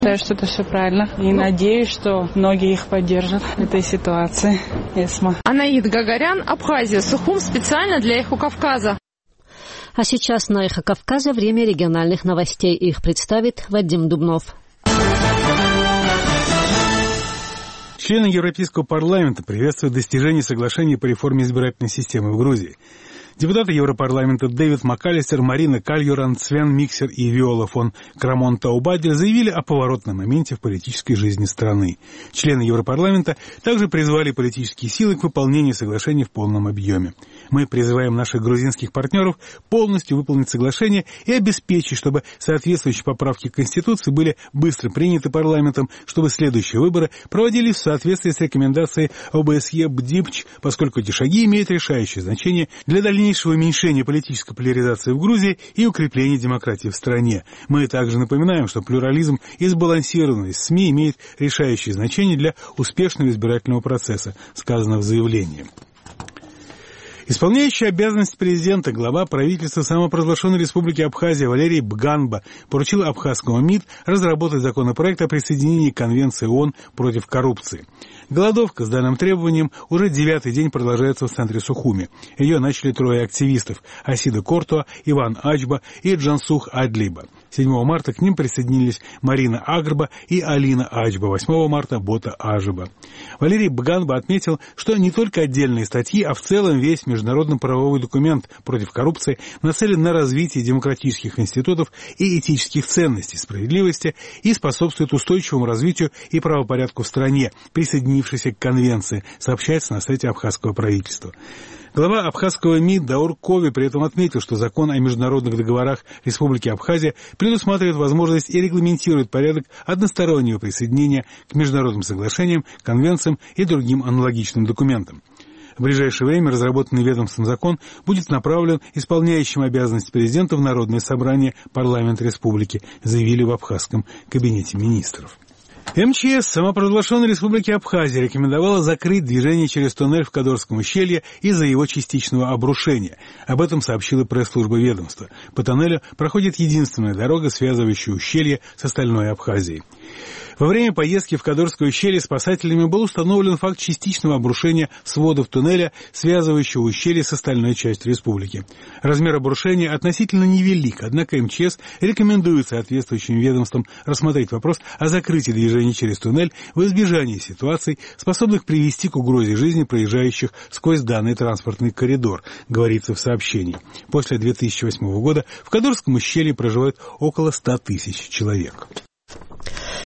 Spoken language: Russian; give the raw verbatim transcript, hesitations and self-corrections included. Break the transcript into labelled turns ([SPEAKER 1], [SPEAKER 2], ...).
[SPEAKER 1] Считаю, что это все правильно. И надеюсь, что многие их поддержат в этой ситуации. Эсма.
[SPEAKER 2] Анаид Гагарян, Абхазия, Сухум специально для Эхо Кавказа.
[SPEAKER 3] А сейчас на Эхо Кавказа время региональных новостей. Их представит Вадим Дубнов.
[SPEAKER 4] Члены Европейского парламента приветствуют достижение соглашения по реформе избирательной системы в Грузии. Депутаты Европарламента Дэвид МакАлистер, Марина Кальюран, Свен Миксер и Виола фон Крамон-Таубадель заявили о поворотном моменте в политической жизни страны. Члены Европарламента также призвали политические силы к выполнению соглашения в полном объеме. Мы призываем наших грузинских партнеров полностью выполнить соглашение и обеспечить, чтобы соответствующие поправки к Конституции были быстро приняты парламентом, чтобы следующие выборы проводились в соответствии с рекомендацией ОБСЕ-БДИПЧ, поскольку эти шаги имеют решающее значение для дальнейшего уменьшения политической поляризации в Грузии и укрепления демократии в стране. Мы также напоминаем, что плюрализм и сбалансированность СМИ имеют решающее значение для успешного избирательного процесса, сказано в заявлении. Исполняющий обязанности президента, глава правительства самопровозглашенной республики Абхазия Валерий Бганба поручил абхазскому МИД разработать законопроект о присоединении к Конвенции ООН против коррупции. Голодовка с данным требованием уже девятый день продолжается в центре Сухуми. Ее начали трое активистов – Асида Кортуа, Иван Ачба и Джансух Адлиба. седьмого марта к ним присоединились Марина Агрба и Алина Ачба, восьмого марта – Бота Ажиба. Валерий Бганба отметил, что не только отдельные статьи, а в целом весь международно-правовой документ против коррупции нацелен на развитие демократических институтов и этических ценностей, справедливости и способствует устойчивому развитию и правопорядку в стране, присоединившейся к конвенции, сообщается на сайте абхазского правительства. Глава абхазского МИД Даур Кови при этом отметил, что закон о международных договорах Республики Абхазия предусматривает возможность и регламентирует порядок одностороннего присоединения к международным соглашениям, конвенциям и другим аналогичным документам. В ближайшее время разработанный ведомством закон будет направлен исполняющим обязанности президента в Народное собрание парламента республики, заявили в абхазском кабинете министров. МЧС самопровозглашенной республики Абхазия рекомендовала закрыть движение через туннель в Кадорском ущелье из-за его частичного обрушения. Об этом сообщила пресс-служба ведомства. По тоннелю проходит единственная дорога, связывающая ущелье с остальной Абхазией. Во время поездки в Кадорское ущелье спасателями был установлен факт частичного обрушения сводов туннеля, связывающего ущелье с остальной частью республики. Размер обрушения относительно невелик, однако МЧС рекомендует соответствующим ведомствам рассмотреть вопрос о закрытии движения через туннель в избежании ситуаций, способных привести к угрозе жизни проезжающих сквозь данный транспортный коридор, говорится в сообщении. После две тысячи восьмого года в Кадорском ущелье проживает около ста тысяч человек.